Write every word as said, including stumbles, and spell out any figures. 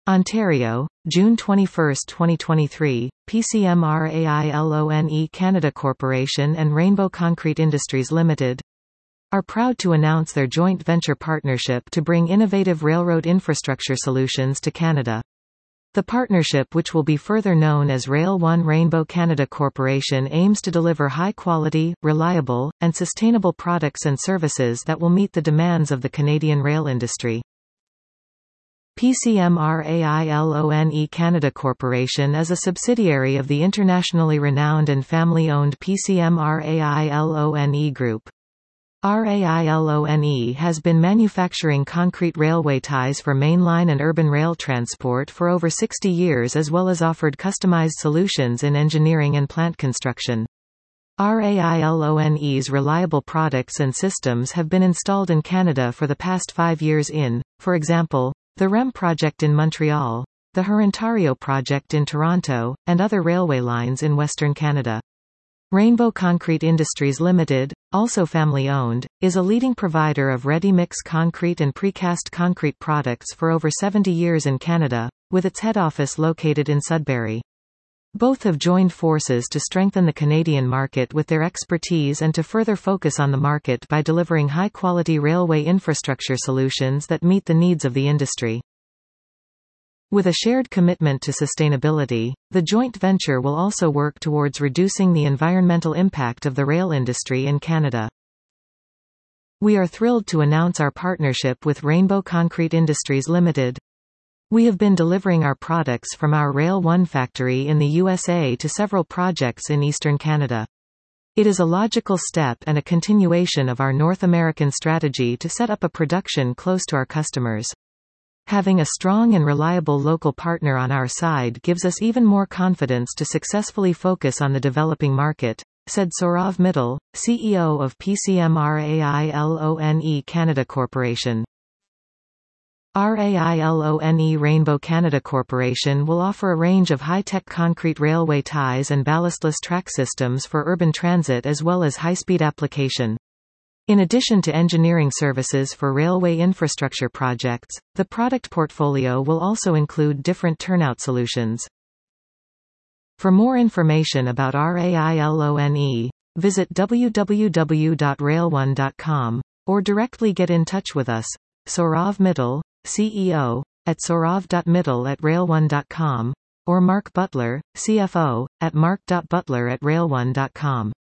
Ontario, June twenty-first twenty twenty-three, P C M R A I L O N E Canada Corporation and Rainbow Concrete Industries Limited are proud to announce their joint venture partnership to bring innovative railroad infrastructure solutions to Canada. The partnership, which will be further known as Rail One Rainbow Canada Corporation, aims to deliver high-quality, reliable, and sustainable products and services that will meet the demands of the Canadian rail industry. P C M R A I L O N E Canada Corporation is a subsidiary of the internationally renowned and family-owned P C M R A I L O N E Group. R A I L O N E has been manufacturing concrete railway ties for mainline and urban rail transport for over sixty years, as well as offered customized solutions in engineering and plant construction. R A I L O N E's reliable products and systems have been installed in Canada for the past five years in, for example, the R E M project in Montreal, the Hurontario project in Toronto, and other railway lines in Western Canada. Rainbow Concrete Industries Limited, also family-owned, is a leading provider of ready-mix concrete and precast concrete products for over seventy years in Canada, with its head office located in Sudbury. Both have joined forces to strengthen the Canadian market with their expertise and to further focus on the market by delivering high-quality railway infrastructure solutions that meet the needs of the industry. With a shared commitment to sustainability, the joint venture will also work towards reducing the environmental impact of the rail industry in Canada. We are thrilled to announce our partnership with Rainbow Concrete Industries Limited. We have been delivering our products from our Rail One factory in the U S A to several projects in eastern Canada. It is a logical step and a continuation of our North American strategy to set up a production close to our customers. Having a strong and reliable local partner on our side gives us even more confidence to successfully focus on the developing market, said Saurav Mittal, C E O of P C M R A I L O N E Canada Corporation. R A I L O N E Rainbow Canada Corporation will offer a range of high-tech concrete railway ties and ballastless track systems for urban transit as well as high-speed application. In addition to engineering services for railway infrastructure projects, the product portfolio will also include different turnout solutions. For more information about R A I L O N E, visit w w w dot rail one dot com, or directly get in touch with us, Saurav Mittal, C E O, at saurav dot mittal at rail one dot com, or Mark Butler, C F O, at mark dot butler at rail one dot com.